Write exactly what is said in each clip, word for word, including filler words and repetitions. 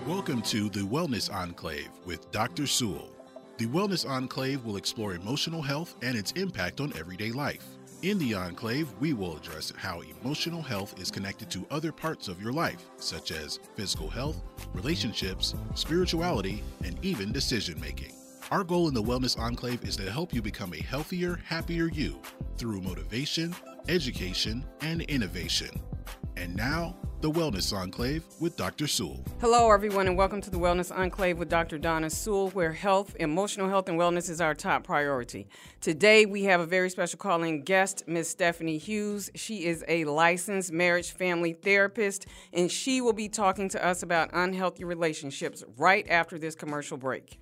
Welcome to the Wellness Enclave with Doctor Sewell. The Wellness Enclave will explore emotional health and its impact on everyday life. In the Enclave, we will address how emotional health is connected to other parts of your life, such as physical health, relationships, spirituality, and even decision making. Our goal in the Wellness Enclave is to help you become a healthier, happier you through motivation, education, and innovation. And now, the Wellness Enclave with Doctor Sewell. Hello, everyone, and welcome to the Wellness Enclave with Doctor Donna Sewell, where health, emotional health, and wellness is our top priority. Today, we have a very special calling guest, Miss Stephanie Hughes. She is a licensed marriage family therapist, and she will be talking to us about unhealthy relationships right after this commercial break.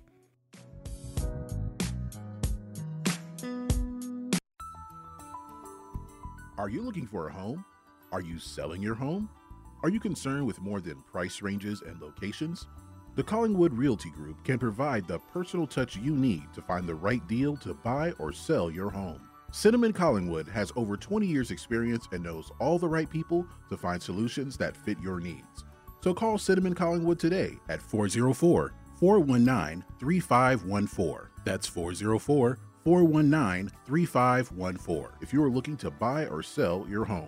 Are you looking for a home? Are you selling your home? Are you concerned with more than price ranges and locations? The Collingwood Realty Group can provide the personal touch you need to find the right deal to buy or sell your home. Cinnamon Collingwood has over twenty years experience and knows all the right people to find solutions that fit your needs. So call Cinnamon Collingwood today at four oh four, four one nine, three five one four. That's four oh four, four one nine, three five one four if you are looking to buy or sell your home.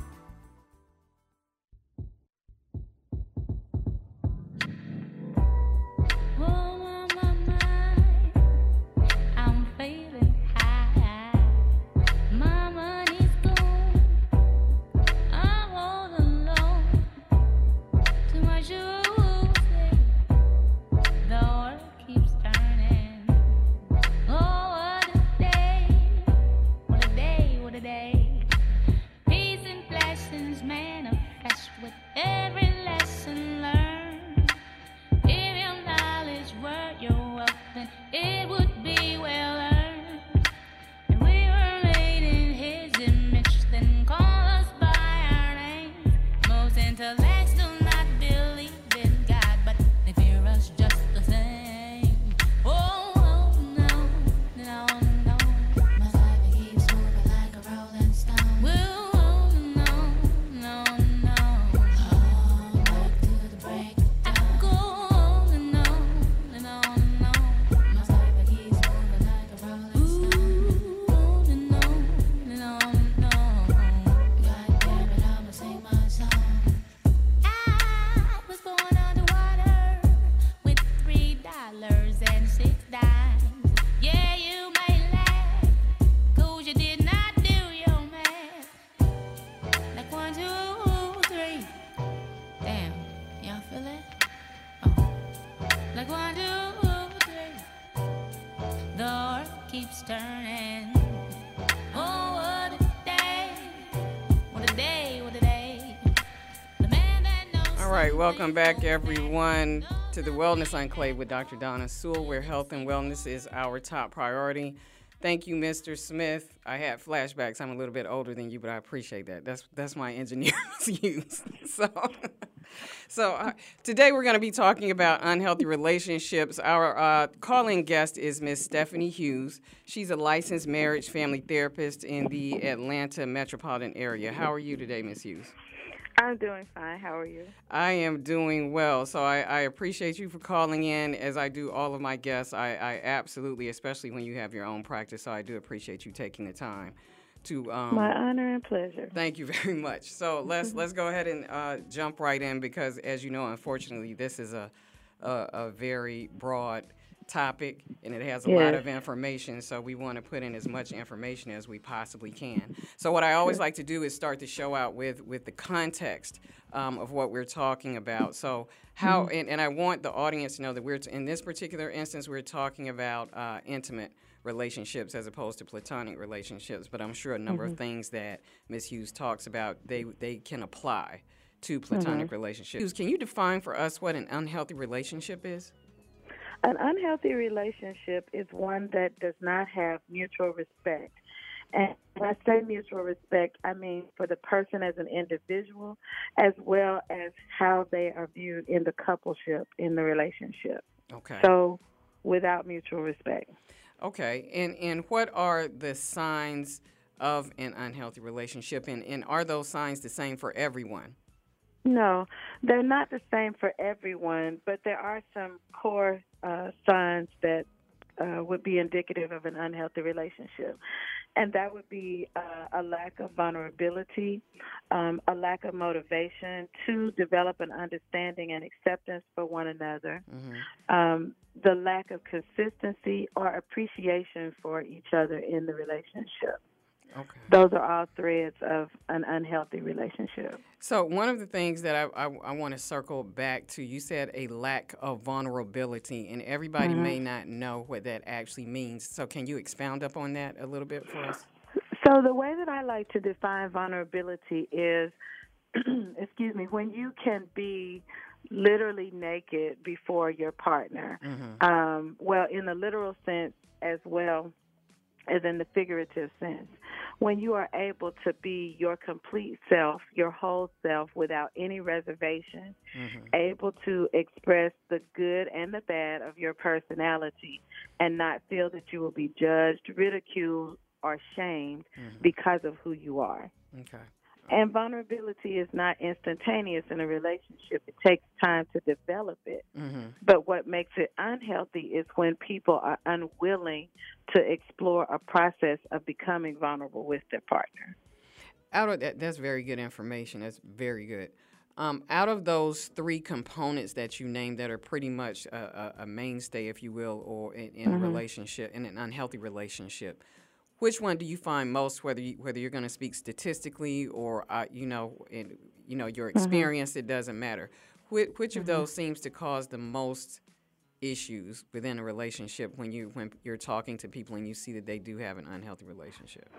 Welcome back, everyone, to the Wellness Enclave with Doctor Donna Sewell, where health and wellness is our top priority. Thank you, Mister Smith. I had flashbacks. I'm a little bit older than you, but I appreciate that. That's that's my engineer's use. So, so uh, today we're going to be talking about unhealthy relationships. Our uh, calling guest is Miss Stephanie Hughes. She's a licensed marriage family therapist in the Atlanta metropolitan area. How are you today, Miss Hughes? I'm doing fine. How are you? I am doing well. So I, I appreciate you for calling in, as I do all of my guests. I, I absolutely, especially when you have your own practice, so I do appreciate you taking the time to. Um, My honor and pleasure. Thank you very much. So let's let's go ahead and uh, jump right in, because, as you know, unfortunately, this is a a, a very broad topic, and it has a yes. lot of information, so we want to put in as much information as we possibly can. So what I always like to do is start the show out with with the context um, of what we're talking about. So how, mm-hmm. and, and I want the audience to know that we're, t- in this particular instance, we're talking about uh, intimate relationships as opposed to platonic relationships, but I'm sure a number mm-hmm. of things that Miz Hughes talks about, they, they can apply to platonic mm-hmm. relationships. Can you define for us what an unhealthy relationship is? An unhealthy relationship is one that does not have mutual respect. And when I say mutual respect, I mean for the person as an individual, as well as how they are viewed in the coupleship, in the relationship. Okay. So without mutual respect. Okay. And and what are the signs of an unhealthy relationship? And, and are those signs the same for everyone? No, they're not the same for everyone, but there are some core uh, signs that uh, would be indicative of an unhealthy relationship. And that would be uh, a lack of vulnerability, um, a lack of motivation to develop an understanding and acceptance for one another, Mm-hmm. um, the lack of consistency or appreciation for each other in the relationship. Okay. Those are all threads of an unhealthy relationship. So one of the things that I, I, I want to circle back to, you said a lack of vulnerability, and everybody Mm-hmm. may not know what that actually means. So can you expound up on that a little bit for us? So the way that I like to define vulnerability is, excuse me, when you can be literally naked before your partner. Mm-hmm. Um, well, in the literal sense as well as in the figurative sense. When you are able to be your complete self, your whole self, without any reservation, Mm-hmm. able to express the good and the bad of your personality and not feel that you will be judged, ridiculed, or shamed Mm-hmm. because of who you are. Okay. And vulnerability is not instantaneous in a relationship. It takes time to develop it. Mm-hmm. But what makes it unhealthy is when people are unwilling to explore a process of becoming vulnerable with their partner. Out of that, that's very good information. That's very good. Um, out of those three components that you named that are pretty much a, a, a mainstay, if you will, or in, in Mm-hmm. a relationship, in an unhealthy relationship, which one do you find most, whether you, whether you're going to speak statistically or uh, you know, in, you know, your experience, mm-hmm. it doesn't matter. Which, which of Mm-hmm. those seems to cause the most issues within a relationship when you when you're talking to people and you see that they do have an unhealthy relationship?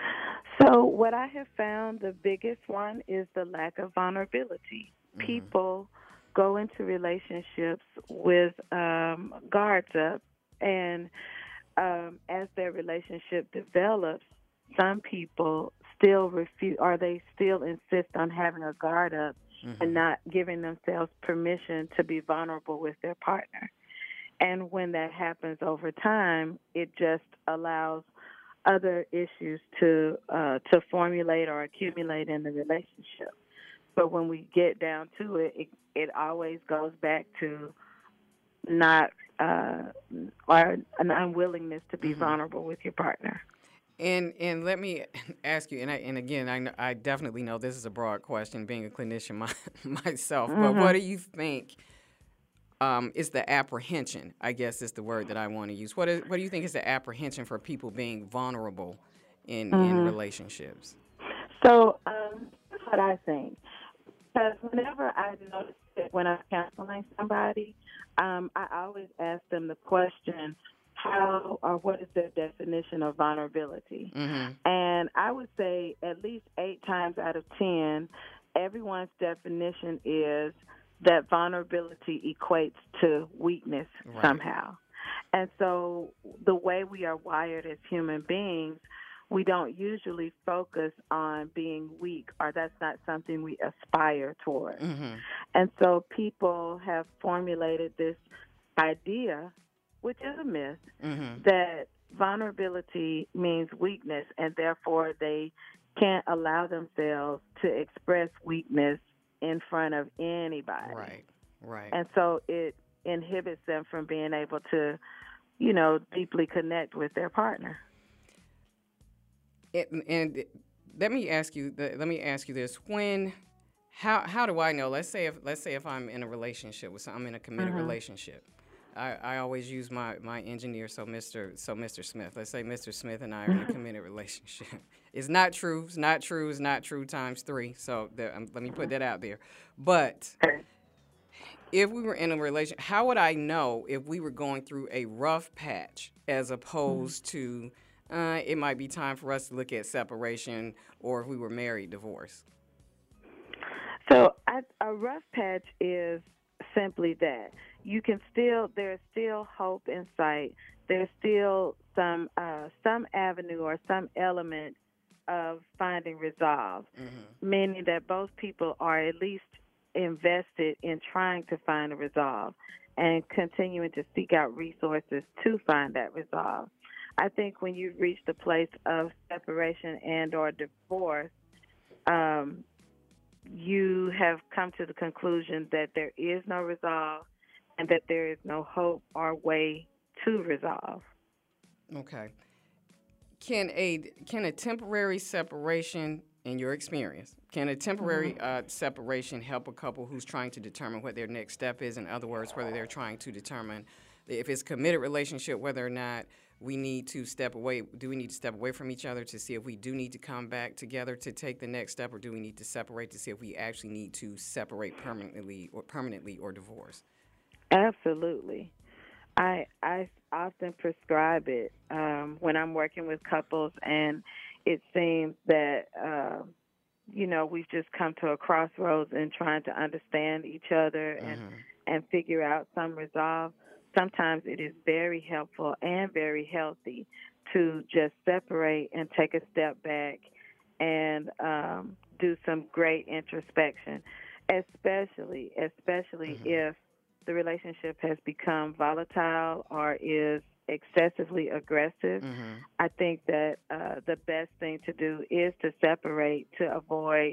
So what I have found, the biggest one is the lack of vulnerability. Mm-hmm. People go into relationships with um, guards up, and um, as their relationship develops, some people still refuse, or they still insist on having a guard up, mm-hmm. and not giving themselves permission to be vulnerable with their partner. And when that happens over time, it just allows other issues to uh, to formulate or accumulate in the relationship. But when we get down to it, it, it always goes back to not uh, or an unwillingness to be mm-hmm. vulnerable with your partner. And and let me ask you, and I, and again, I, I definitely know this is a broad question, being a clinician my, myself. Mm-hmm. But what do you think? Um, is the apprehension, I guess is the word that I want to use. What is, what do you think is the apprehension for people being vulnerable in, mm-hmm. in relationships? So um, that's what I think. Because whenever I notice it when I'm counseling somebody, um, I always ask them the question, how or what is their definition of vulnerability? Mm-hmm. And I would say at least eight times out of ten, everyone's definition is that vulnerability equates to weakness right. somehow. And so the way we are wired as human beings, we don't usually focus on being weak, or that's not something we aspire toward. Mm-hmm. And so people have formulated this idea, which is a myth, mm-hmm. that vulnerability means weakness, and therefore they can't allow themselves to express weakness in front of anybody. Right, right. And so it inhibits them from being able to, you know, deeply connect with their partner. It, and let me ask you, let me ask you this: When, how, how do I know? Let's say if, let's say if I'm in a relationship with, I'm in a committed mm-hmm. relationship. I, I always use my, my engineer, so Mister so Mister Smith. Let's say Mister Smith and I are in a committed relationship. It's not true. It's not true. It's not true times three. So there, um, let me put that out there. But if we were in a relationship, how would I know if we were going through a rough patch as opposed to uh, it might be time for us to look at separation, or if we were married, divorce? So I, a rough patch is simply that. You can still, there's still hope in sight. There's still some uh, some avenue or some element of finding resolve, mm-hmm. meaning that both people are at least invested in trying to find a resolve and continuing to seek out resources to find that resolve. I think when you've reached the place of separation and or divorce, um, you have come to the conclusion that there is no resolve and that there is no hope or way to resolve. Okay. Can a can a temporary separation, in your experience, can a temporary mm-hmm. uh, separation help a couple who's trying to determine what their next step is? In other words, whether they're trying to determine if it's a committed relationship, whether or not we need to step away. Do we need to step away from each other to see if we do need to come back together to take the next step, or do we need to separate to see if we actually need to separate permanently or permanently or divorce? Absolutely. I I often prescribe it um, when I'm working with couples, and it seems that uh, you know we've just come to a crossroads in trying to understand each other and mm-hmm. and figure out some resolve. Sometimes it is very helpful and very healthy to just separate and take a step back and um, do some great introspection, especially especially mm-hmm. if the relationship has become volatile or is excessively aggressive. Mm-hmm. I think that uh, the best thing to do is to separate to avoid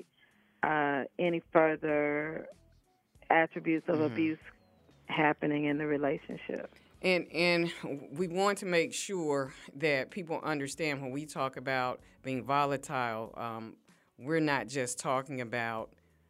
uh, any further attributes of mm-hmm. abuse happening in the relationship. And and we want to make sure that people understand when we talk about being volatile, um, we're not just talking about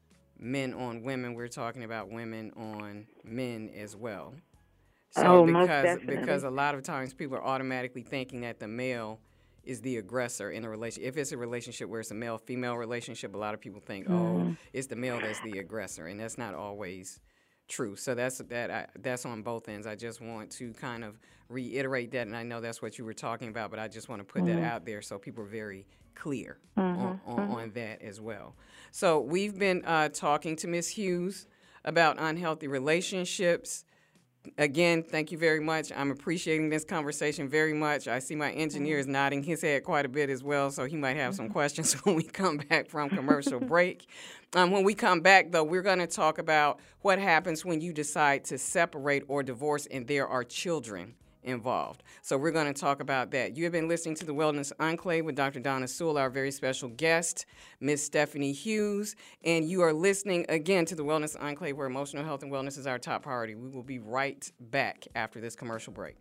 men on women, we're talking about women on men as well. So oh, because most definitely. because a lot of times people are automatically thinking that the male is the aggressor in a relationship. If it's a relationship where it's a male-female relationship, a lot of people think, mm-hmm. oh, it's the male that's the aggressor, and that's not always true. So that's that. I, that's on both ends. I just want to kind of reiterate that, and I know that's what you were talking about, but I just want to put mm-hmm. that out there so people are very clear mm-hmm. on, on, mm-hmm. on that as well. So we've been uh, talking to Miz Hughes about unhealthy relationships. Again, thank you very much. I'm appreciating this conversation very much. I see my engineer is nodding his head quite a bit as well, so he might have some questions when we come back from commercial break. Um, when we come back, though, we're going to talk about what happens when you decide to separate or divorce and there are children involved. So we're going to talk about that. You have been listening to the Wellness Enclave with Doctor Donna Sewell, our very special guest, Miz Stephanie Hughes, and you are listening again to the Wellness Enclave, where emotional health and wellness is our top priority. We will be right back after this commercial break.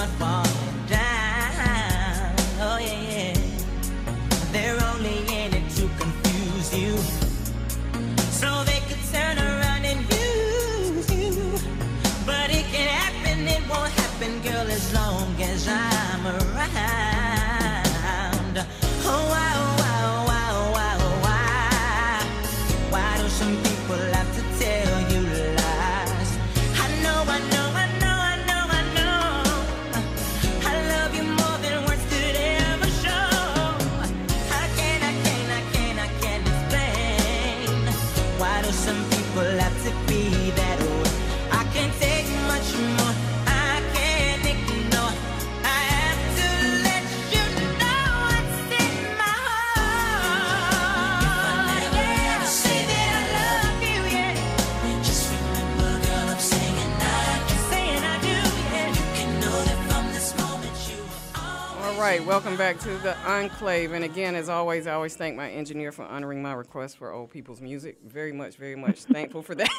start falling down. Oh yeah, yeah. They're only in it to confuse you, so they could turn around and use you. But it can happen, it won't happen, girl, as long as I'm around. Oh, wow, wow, wow, wow, wow. Why do some people have to tell you lies? I know, I know, I know, I know, I know. I love you more than words could ever show. I can't, I can't, I can't, I can't explain. Why do some people have to be that way? I can't take much more. I can't ignore. I have to let you know what's in my heart. If I never ever say that I love you, yeah, just remember, girl, I'm saying I do. Saying I do, yeah. You can know that from this moment you are All right, welcome back to the Enclave. And again, as always, I always thank my engineer for honoring my request for old people's music. Very much, very much thankful for that.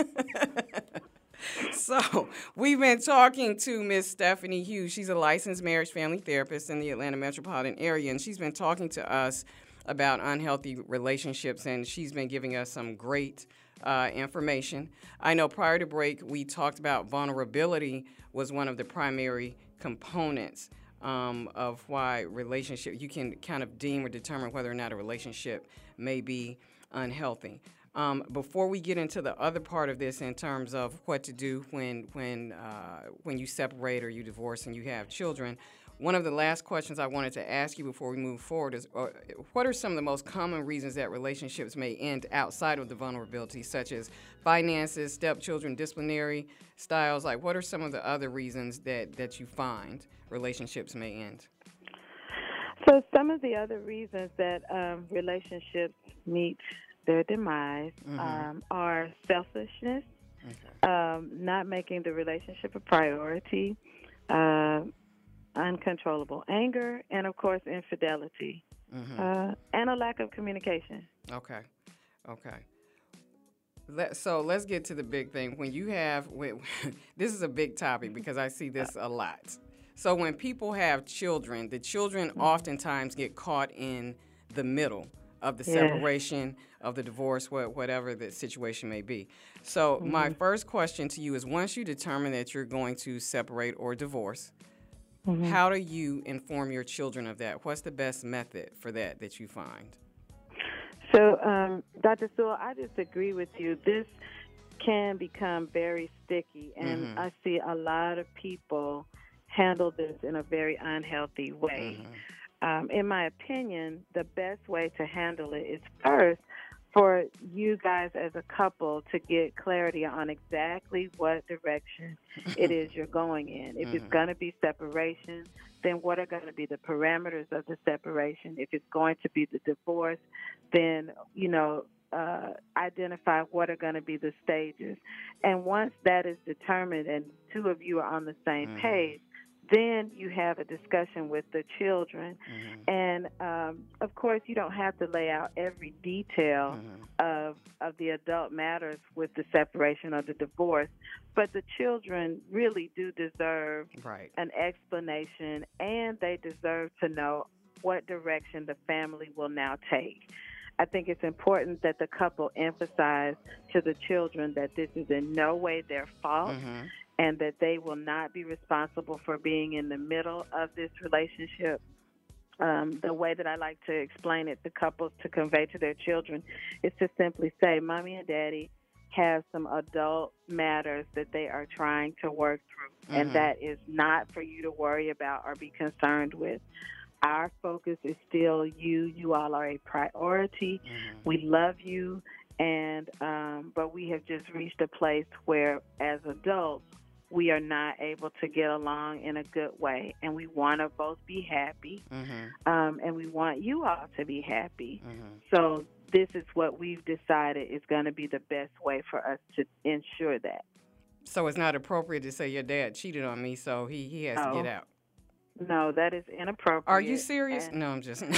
So, we've been talking to Miss Stephanie Hughes. She's a licensed marriage family therapist in the Atlanta metropolitan area, and she's been talking to us about unhealthy relationships, and she's been giving us some great uh, information. I know prior to break, we talked about vulnerability was one of the primary components um, of why relationship, you can kind of deem or determine whether or not a relationship may be unhealthy. Um, before we get into the other part of this in terms of what to do when when uh, when you separate or you divorce and you have children, one of the last questions I wanted to ask you before we move forward is, uh, what are some of the most common reasons that relationships may end outside of the vulnerability, such as finances, stepchildren, disciplinary styles? Like, what are some of the other reasons that, that you find relationships may end? So some of the other reasons that um, relationships meet their demise Mm-hmm. um, are selfishness, Okay. um, not making the relationship a priority, uh, uncontrollable anger, and, of course, infidelity, Mm-hmm. uh, and a lack of communication. Okay. Okay. Let, so let's get to the big thing. When you have, when, this is a big topic because I see this a lot. So when people have children, the children oftentimes get caught in the middle of the Yes. separation, of the divorce, wha- whatever the situation may be. So my first question to you is, once you determine that you're going to separate or divorce, how do you inform your children of that? What's the best method for that that you find? So, um, Doctor Sewell, I just agree with you. This can become very sticky, and Mhm. I see a lot of people handle this in a very unhealthy way. Mhm. Um, in my opinion, the best way to handle it is first for you guys as a couple to get clarity on exactly what direction it is you're going in. If it's Mhm. going to be separation, then what are going to be the parameters of the separation? If it's going to be the divorce, then, you know, uh, identify what are going to be the stages. And once that is determined and two of you are on the same Mhm. page, then you have a discussion with the children. Mhm. And, um, of course, you don't have to lay out every detail Mhm. of, of the adult matters with the separation or the divorce, but the children really do deserve Right. an explanation, and they deserve to know what direction the family will now take. I think it's important that the couple emphasize to the children that this is in no way their fault, Mhm. and that they will not be responsible for being in the middle of this relationship. Um, the way that I like to explain it to couples to convey to their children is to simply say, Mommy and Daddy have some adult matters that they are trying to work through, Mhm. and that is not for you to worry about or be concerned with. Our focus is still you. You all are a priority. Mhm. We love you, and um, but we have just reached a place where, as adults, we are not able to get along in a good way, and we want to both be happy, Mhm. um, and we want you all to be happy. Mhm. So this is what we've decided is going to be the best way for us to ensure that. So it's not appropriate to say your dad cheated on me, so he, he has to No. get out. No, that is inappropriate. Are you serious? And- No, I'm just.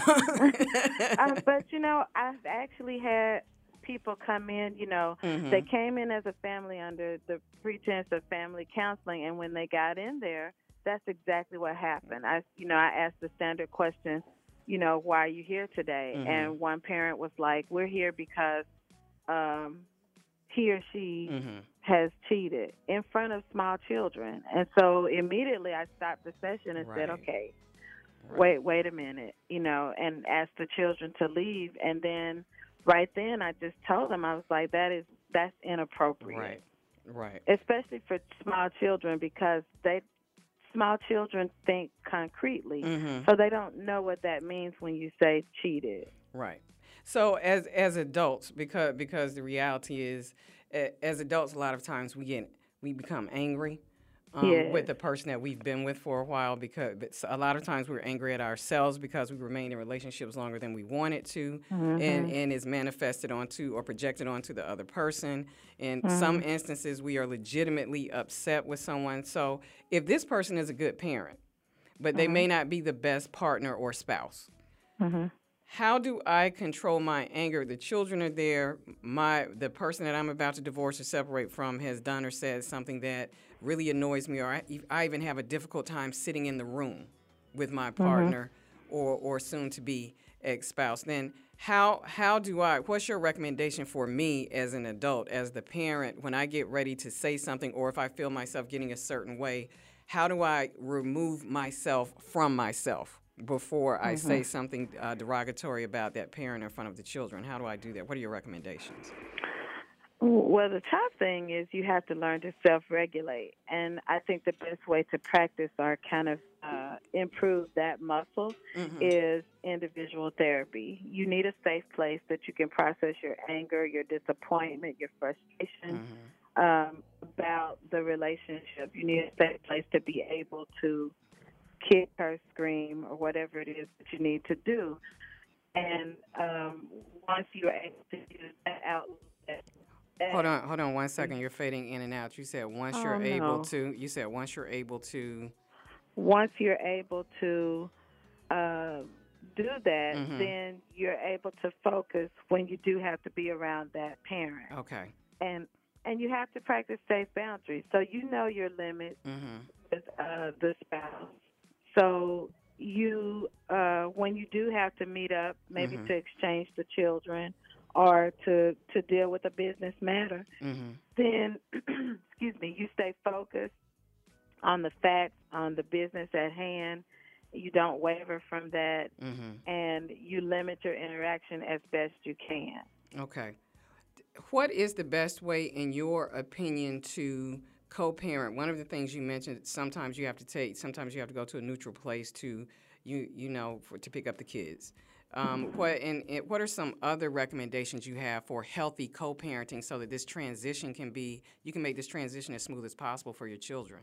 uh, but, you know, I've actually had people come in, you know, Mhm. they came in as a family under the pretense of family counseling, and when they got in there, that's exactly what happened. I, you know, I asked the standard question, you know, why are you here today? Mhm. And one parent was like, we're here because um, he or she Mhm. has cheated in front of small children. And so immediately I stopped the session and said, Right. okay, Right. wait, wait a minute, you know, and asked the children to leave. And then right then I just told them, I was like, that is, that's inappropriate. Right. Right. Especially for small children, because they small children think concretely, Mhm. so they don't know what that means when you say cheated. Right. So as as adults, because because the reality is, a- as adults, a lot of times we get we become angry um, Yes. with the person that we've been with for a while. Because but a lot of times we're angry at ourselves because we remained in relationships longer than we wanted to, and and is manifested onto or projected onto the other person. In some instances, we are legitimately upset with someone. So if this person is a good parent, but they may not be the best partner or spouse. How do I control my anger? The children are there. My the person that I'm about to divorce or separate from has done or said something that really annoys me, or I, I even have a difficult time sitting in the room with my partner or or soon to be ex-spouse. Then how how do I? What's your recommendation for me as an adult, as the parent, when I get ready to say something, or if I feel myself getting a certain way? How do I remove myself from myself before I say something uh, derogatory about that parent in front of the children? How do I do that? What are your recommendations? Well, the top thing is you have to learn to self-regulate, and I think the best way to practice or kind of uh, improve that muscle is individual therapy. You need a safe place that you can process your anger, your disappointment, your frustration um, about the relationship. You need a safe place to be able to kick, curse, scream, or whatever it is that you need to do. And um, once you're able to use that outlet, Hold on, hold on one second. You're fading in and out. You said once Oh, you're able no. to. You said once you're able to. once you're able to uh, do that, Mhm. then you're able to focus when you do have to be around that parent. Okay. And and you have to practice safe boundaries. So you know your limits Mhm. with uh, the spouse. So you, uh, when you do have to meet up, maybe Mhm. to exchange the children or to to deal with a business matter, Mhm. then excuse me, you stay focused on the facts, on the business at hand. You don't waver from that, Mhm. and you limit your interaction as best you can. Okay. What is the best way, in your opinion, to co-parent? One of the things you mentioned, sometimes you have to take, sometimes you have to go to a neutral place to, you you know, for, to pick up the kids. Um, what and, and what are some other recommendations you have for healthy co-parenting so that this transition can be, you can make this transition as smooth as possible for your children?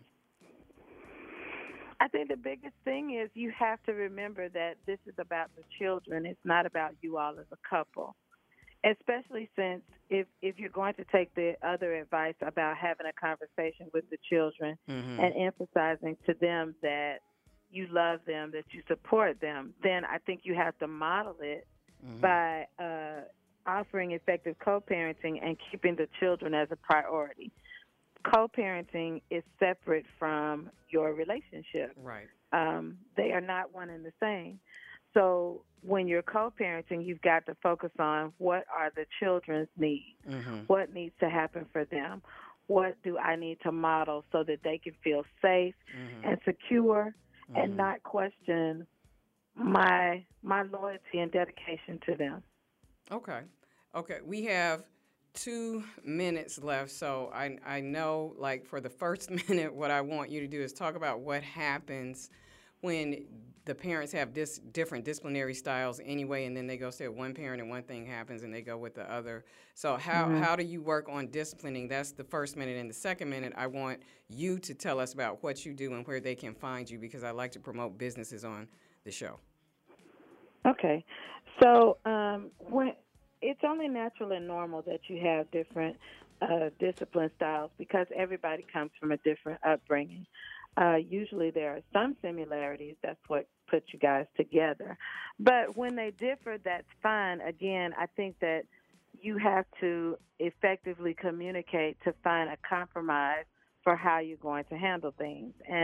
I think the biggest thing is you have to remember that this is about the children. It's not about you all as a couple. Especially since if if you're going to take the other advice about having a conversation with the children Mhm. and emphasizing to them that you love them, that you support them, then I think you have to model it Mhm. by uh, offering effective co-parenting and keeping the children as a priority. Co-parenting is separate from your relationship. Right. Um, they are not one and the same. So when you're co-parenting, you've got to focus on what are the children's needs, Mhm. what needs to happen for them, what do I need to model so that they can feel safe Mhm. and secure Mhm. and not question my my loyalty and dedication to them. Okay. Okay. We have two minutes left. So I, I know, like, for the first minute, what I want you to do is talk about what happens when the parents have dis- different disciplinary styles anyway, and then they go stay with one parent and one thing happens and they go with the other. So how, how do you work on disciplining? That's the first minute. And the second minute, I want you to tell us about what you do and where they can find you, because I like to promote businesses on the show. Okay. So um, when it's only natural and normal that you have different uh, discipline styles because everybody comes from a different upbringing. Uh, usually there are some similarities. That's what puts you guys together. But when they differ, that's fine. Again, I think that you have to effectively communicate to find a compromise for how you're going to handle things. And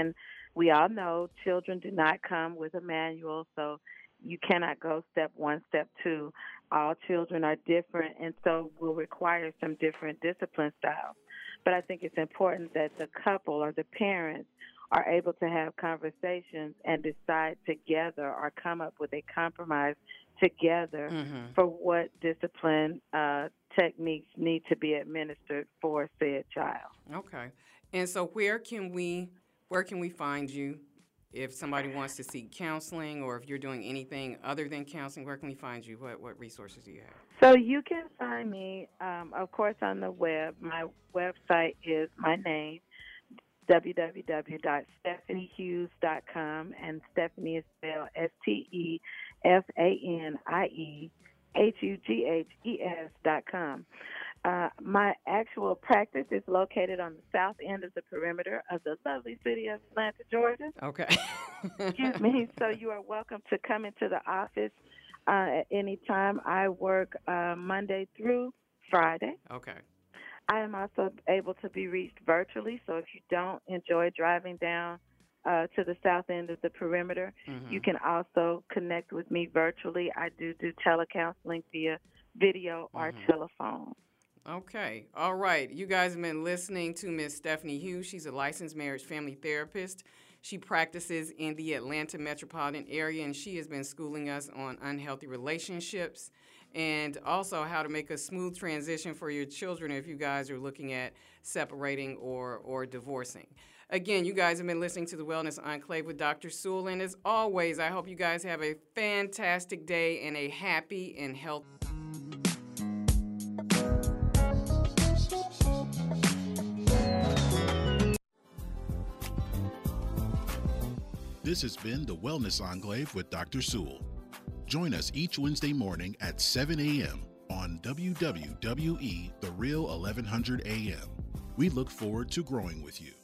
we all know children do not come with a manual, so you cannot go step one, step two. All children are different, and so will require some different discipline styles. But I think it's important that the couple or the parents are able to have conversations and decide together or come up with a compromise together Mm-hmm. for what discipline uh, techniques need to be administered for said child. Okay. And so where can we where can we find you if somebody wants to seek counseling, or if you're doing anything other than counseling? Where can we find you? What what resources do you have? So you can find me, um, of course, on the web. My website is my name, w w w dot stephanie hughes dot com, and Stephanie is spelled S T E F A N I E H U G H E S dot com. Uh, my actual practice is located on the south end of the perimeter of the lovely city of Atlanta, Georgia. Okay. Excuse me. So you are welcome to come into the office uh, at any time. I work uh, Monday through Friday. Okay. I am also able to be reached virtually, so if you don't enjoy driving down uh, to the south end of the perimeter, Mhm. you can also connect with me virtually. I do do telecounseling via video or Mhm. telephone. Okay. All right. You guys have been listening to Miss Stephanie Hughes. She's a licensed marriage family therapist. She practices in the Atlanta metropolitan area, and she has been schooling us on unhealthy relationships and also how to make a smooth transition for your children if you guys are looking at separating or, or divorcing. Again, you guys have been listening to the Wellness Enclave with Doctor Sewell, and as always, I hope you guys have a fantastic day and a happy and healthy This has been the Wellness Enclave with Doctor Sewell. Join us each Wednesday morning at seven a.m. on W W W E The Real eleven hundred A M. We look forward to growing with you.